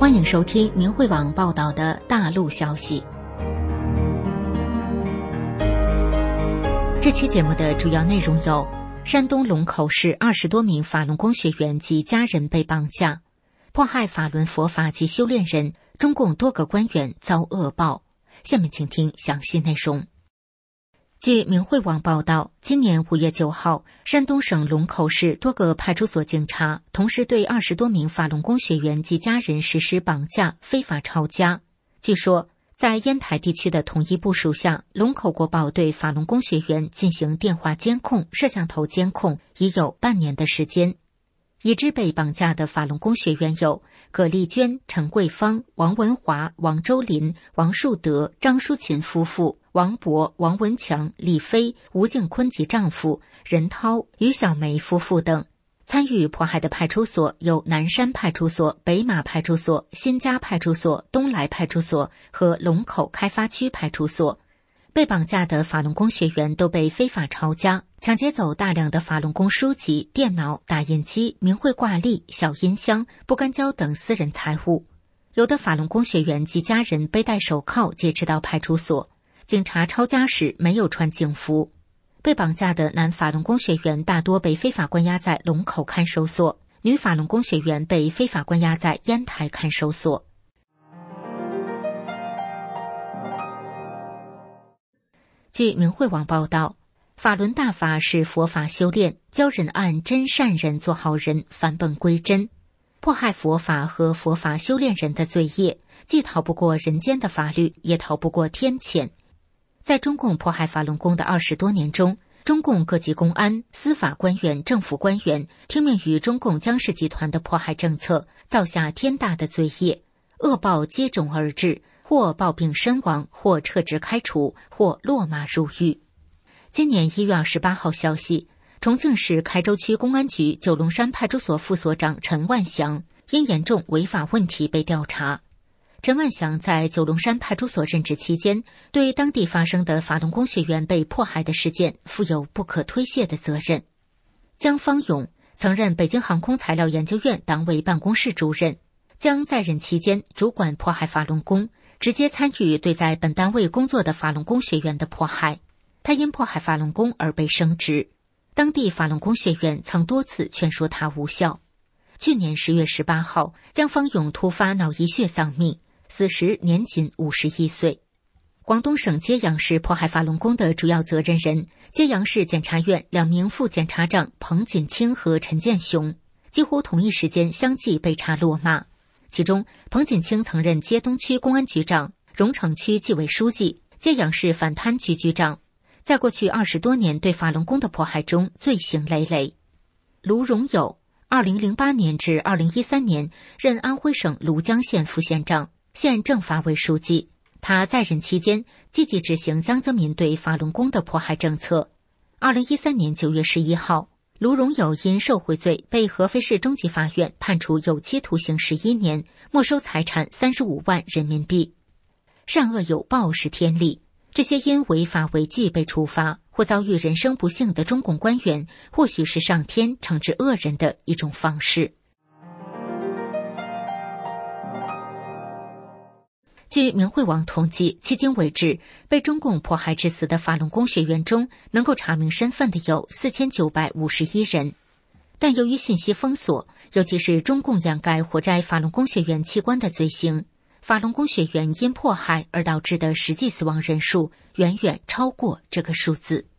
欢迎收听明慧网报道的大陆消息。这期节目的主要内容有：山东龙口市20多名法轮功学员及家人被绑架，迫害法轮佛法及修炼人，中共多个官员遭恶报。下面请听详细内容。据明慧网报道，今年5月9号，山东省龙口市多个派出所警察同时对20多名法轮功学员及家人实施绑架、非法抄家。据说，在烟台地区的统一部署下，龙口国报对法轮功学员进行电话监控、摄像头监控已有半年的时间。已知被绑架的法轮功学员有葛丽娟、陈桂芳、王文华、王周林、王树德、张淑琴夫妇、王博、王文强、李飞、吴敬坤及丈夫任涛、于小梅夫妇等。参与迫害的派出所有南山派出所、北马派出所、新家派出所、东来派出所和龙口开发区派出所。被绑架的法轮功学员都被非法抄家，抢劫走大量的法轮功书籍、电脑、打印机、明慧挂历、小音箱、不干胶等私人财物。有的法轮功学员及家人背戴手铐劫持到派出所，警察抄家时没有穿警服。被绑架的男法轮功学员大多被非法关押在龙口看守所，女法轮功学员被非法关押在烟台看守所。据明慧网报道，法轮大法是佛法修炼，教人按真善人做好人，返本归真。迫害佛法和佛法修炼人的罪业，既逃不过人间的法律，也逃不过天谴。在中共迫害法轮功的20多年中，中共各级公安、司法官员、政府官员听命于中共江氏集团的迫害政策，造下天大的罪业，恶报接踵而至，或暴病身亡，或撤职开除，或落马入狱。今年1月28号消息，重庆市开州区公安局九龙山派出所副所长陈万祥因严重违法问题被调查。陈万祥在九龙山派出所任职期间，对当地发生的法轮功学员被迫害的事件负有不可推卸的责任。姜方勇曾任北京航空材料研究院党委办公室主任，姜在任期间主管迫害法轮功，直接参与对在本单位工作的法轮功学员的迫害。他因迫害法轮功而被升职，当地法轮功学员曾多次劝说他无效。去年10月18号，姜方勇突发脑溢血丧命，死时年仅51岁。广东省揭阳市迫害法轮功的主要责任人，揭阳市检察院2名副检察长彭锦清和陈建雄，几乎同一时间相继被查落马。其中，彭锦清曾任街东区公安局长、荣城区纪委书记、揭阳市反贪局局长，在过去20多年对法轮功的迫害中罪行累累。卢荣友2008年至2013年任安徽省庐江县副县长、县政法委书记。他在任期间积极执行江泽民对法轮功的迫害政策。2013年9月11号，卢荣友因受贿罪被合肥市中级法院判处有期徒刑11年，没收财产35万人民币。善恶有报是天理，这些因违法违纪被处罚或遭遇人生不幸的中共官员，或许是上天惩治恶人的一种方式。据明慧网统计，迄今为止，被中共迫害致死的法轮功学员中，能够查明身份的有4951人。但由于信息封锁，尤其是中共掩盖活摘法轮功学员器官的罪行，法轮功学员因迫害而导致的实际死亡人数远远超过这个数字。